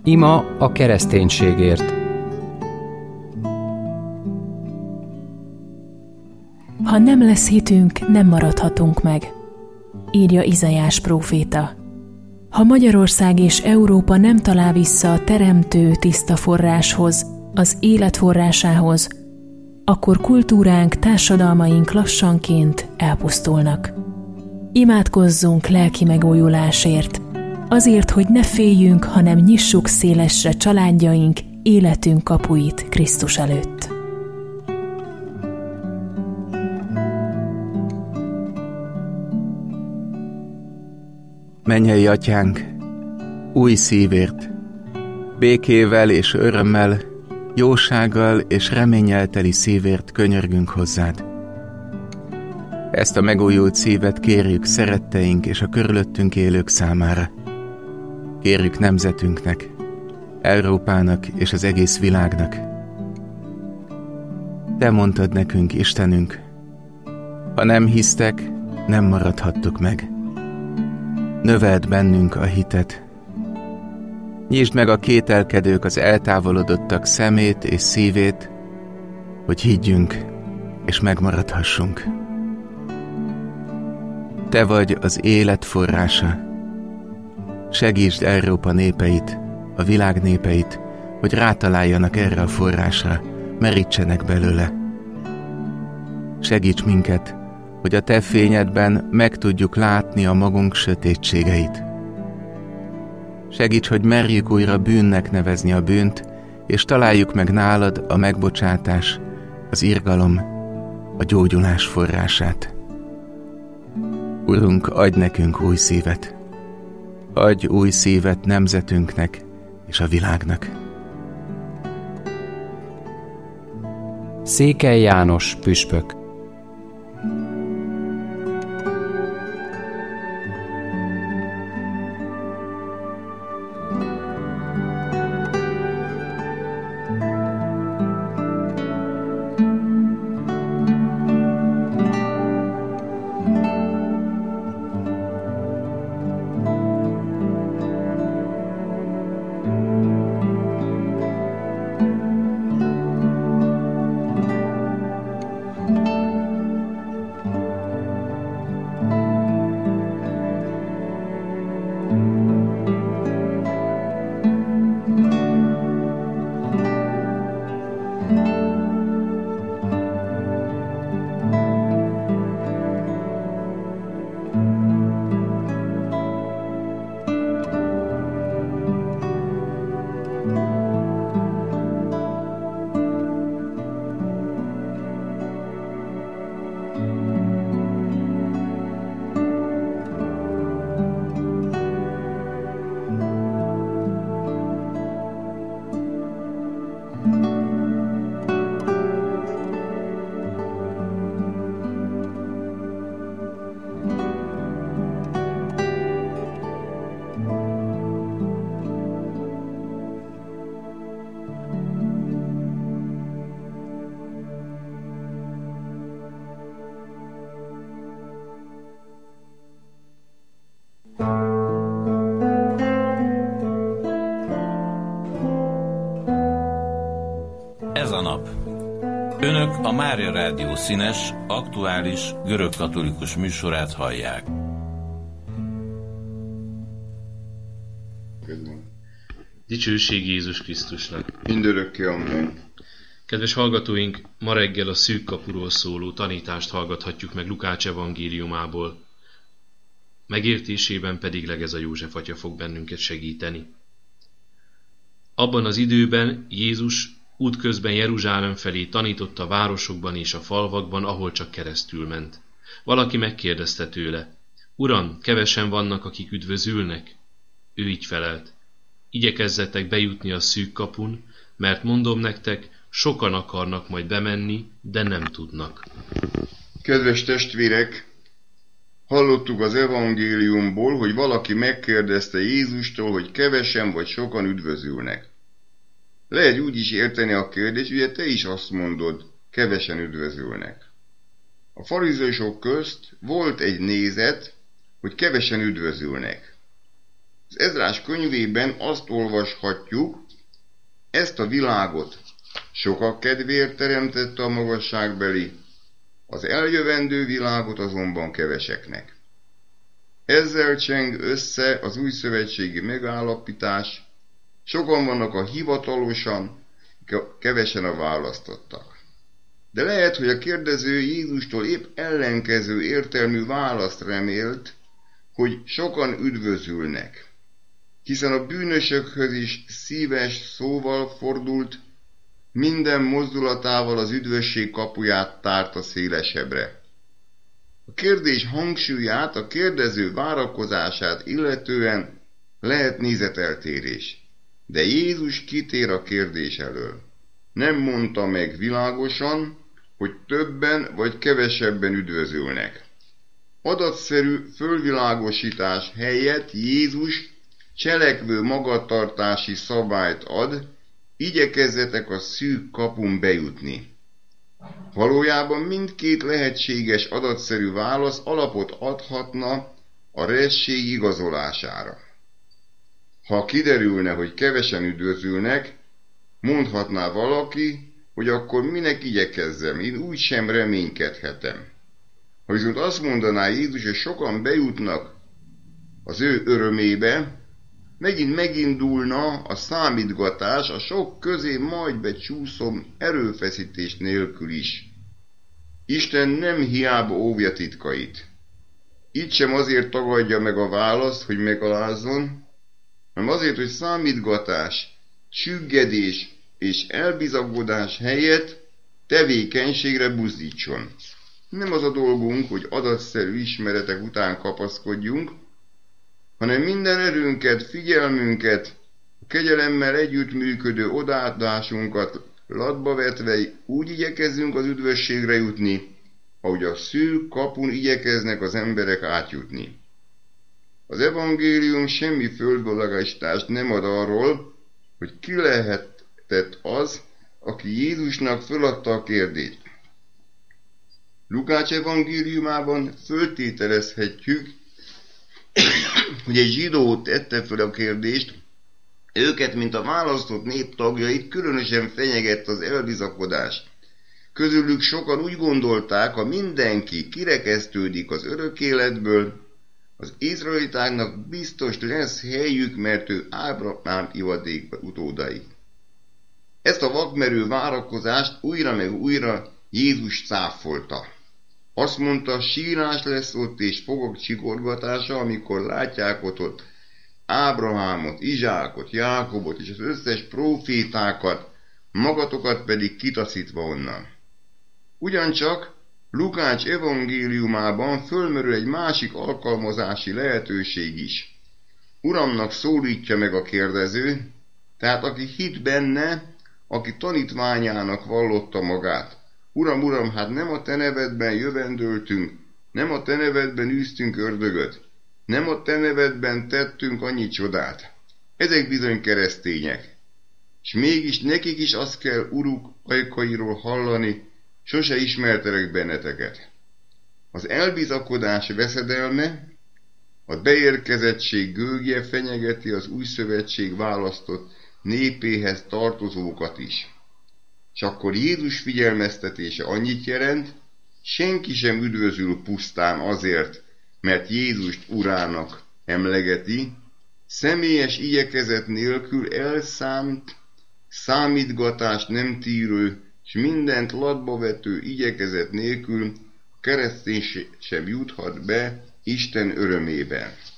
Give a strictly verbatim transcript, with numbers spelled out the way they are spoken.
Ima a kereszténységért. Ha nem lesz hitünk, nem maradhatunk meg, írja Izaiás próféta. Ha Magyarország és Európa nem talál vissza a teremtő tiszta forráshoz, az élet forrásához, akkor kultúránk, társadalmaink lassanként elpusztulnak. Imádkozzunk lelki megújulásért, azért, hogy ne féljünk, hanem nyissuk szélesre családjaink, életünk kapuit Krisztus előtt. Mennyei Atyánk, új szívért, békével és örömmel, jósággal és reménnyel teli szívért könyörgünk hozzád. Ezt a megújult szívet kérjük szeretteink és a körülöttünk élők számára. Kérjük nemzetünknek, Európának és az egész világnak. Te mondtad nekünk, Istenünk, ha nem hisztek, nem maradhattuk meg. Növeld bennünk a hitet. Nyisd meg a kételkedők, az eltávolodottak szemét és szívét, hogy higgyünk és megmaradhassunk. Te vagy az élet forrása. Segítsd Európa népeit, a világ népeit, hogy rátaláljanak erre a forrásra, merítsenek belőle. Segíts minket, hogy a Te fényedben meg tudjuk látni a magunk sötétségeit. Segíts, hogy merjük újra bűnnek nevezni a bűnt, és találjuk meg nálad a megbocsátás, az irgalom, a gyógyulás forrását. Urunk, adj nekünk új szívet. Adj új szívet nemzetünknek és a világnak. Székely János püspök. Ez a nap. Önök a Mária Rádió színes, aktuális, görögkatolikus műsorát hallják. Dicsőség Jézus Krisztusnak! Mindörökké, amen. Kedves hallgatóink, ma reggel a szűk kapuról szóló tanítást hallgathatjuk meg Lukács evangéliumából. Megértésében pedig Legeza József atya fog bennünket segíteni. Abban az időben Jézus útközben Jeruzsálem felé tanította a városokban és a falvakban, ahol csak keresztül ment. Valaki megkérdezte tőle: Uram, kevesen vannak, akik üdvözülnek? Ő így felelt: Igyekezzetek bejutni a szűk kapun, mert mondom nektek, sokan akarnak majd bemenni, de nem tudnak. Kedves testvérek, hallottuk az evangéliumból, hogy valaki megkérdezte Jézustól, hogy kevesen vagy sokan üdvözülnek. Lehet úgy is érteni a kérdést, ugye te is azt mondod, kevesen üdvözülnek. A farizeusok közt volt egy nézet, hogy kevesen üdvözülnek. Az Ezrás könyvében azt olvashatjuk, ezt a világot sokak kedvéért teremtette a magasságbeli, az eljövendő világot azonban keveseknek. Ezzel cseng össze az újszövetségi megállapítás, sokan vannak a hivatalosan, kevesen a választottak. De lehet, hogy a kérdező Jézustól épp ellenkező értelmű választ remélt, hogy sokan üdvözülnek, hiszen a bűnösökhöz is szíves szóval fordult, minden mozdulatával az üdvösség kapuját tárta szélesebbre. A kérdés hangsúlyát, a kérdező várakozását illetően lehet nézeteltérés, de Jézus kitér a kérdés elől. Nem mondta meg világosan, hogy többen vagy kevesebben üdvözülnek. Adatszerű fölvilágosítás helyett Jézus cselekvő magatartási szabályt ad, igyekezzetek a szűk kapun bejutni. Valójában mindkét lehetséges adatszerű válasz alapot adhatna a resség igazolására. Ha kiderülne, hogy kevesen üdvözülnek, mondhatná valaki, hogy akkor minek igyekezzem, én úgysem reménykedhetem. Ha viszont azt mondaná Jézus, hogy sokan bejutnak az ő örömébe, megint megindulna a számítgatás, a sok közé majd becsúszom erőfeszítés nélkül is. Isten nem hiába óvja titkait. Itt sem azért tagadja meg a választ, hogy megalázzon, hanem azért, hogy számítgatás, csüggedés és elbizagodás helyett tevékenységre buzdítson. Nem az a dolgunk, hogy adatszerű ismeretek után kapaszkodjunk, hanem minden erőnket, figyelmünket, a kegyelemmel együttműködő odaadásunkat latba vetve úgy igyekezzünk az üdvösségre jutni, ahogy a szűk kapun igyekeznek az emberek átjutni. Az evangélium semmi földvilágosítást nem ad arról, hogy ki lehetett az, aki Jézusnak föladta a kérdést. Lukács evangéliumában föltételezhetjük, hogy egy zsidó tette föl a kérdést, őket, mint a választott nép tagjait különösen fenyegett az elbizakodás. Közülük sokan úgy gondolták, ha mindenki kirekesztődik az örök életből, az izraelitáknak biztos lesz helyük, mert ő Ábrahám ivadék utódai. Ezt a vakmerő várakozást újra meg újra Jézus cáfolta. Azt mondta, sírás lesz ott és fogok csikorgatása, amikor látják ott, ott Ábrahámot, Izsákot, Jákobot és az összes prófétákat, magatokat pedig kitaszítva onnan. Ugyancsak Lukács evangéliumában fölmerül egy másik alkalmazási lehetőség is. Uramnak szólítja meg a kérdező, tehát aki hit benne, aki tanítványának vallotta magát. Uram, uram, hát nem a te nevedben jövendöltünk, nem a te nevedben űztünk ördögöt, nem a te nevedben tettünk annyi csodát. Ezek bizony keresztények. És mégis nekik is azt kell uruk ajkairól hallani, sose ismertelek benneteket. Az elbizakodás veszedelme, a beérkezettség gőgje fenyegeti az új szövetség választott népéhez tartozókat is. És akkor Jézus figyelmeztetése annyit jelent, senki sem üdvözül pusztán azért, mert Jézust urának emlegeti, személyes igyekezet nélkül elszánt, számítgatást nem tűrő, és mindent latba vető igyekezet nélkül a kereszténység sem juthat be Isten örömébe.